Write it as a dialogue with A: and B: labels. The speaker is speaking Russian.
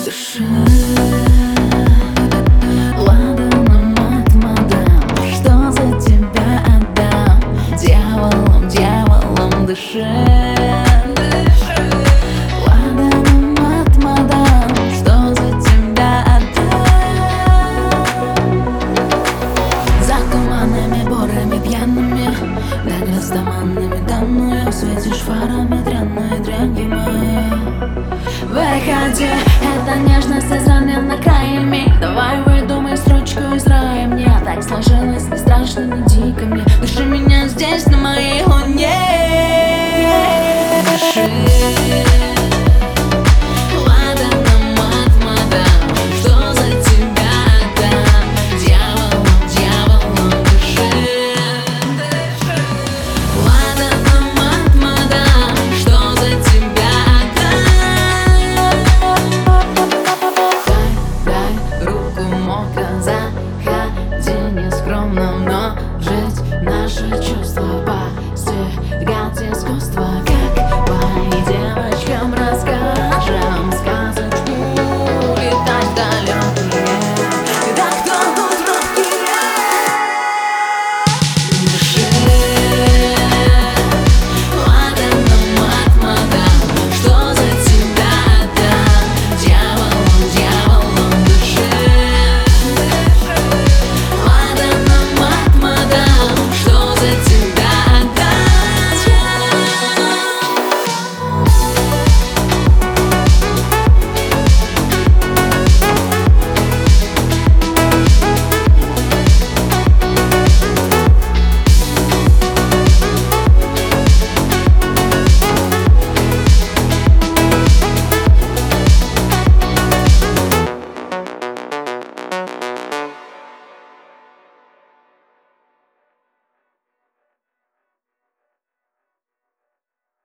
A: Дыши, ладаном от мадам, что за тебя отдам? Дьяволом, дьяволом дыши. Ладаном от мадам, что за тебя отдам? За туманными борами пьяными, до глаз туманными томную, светишь фарами дрянной дрянью мы. Выходи.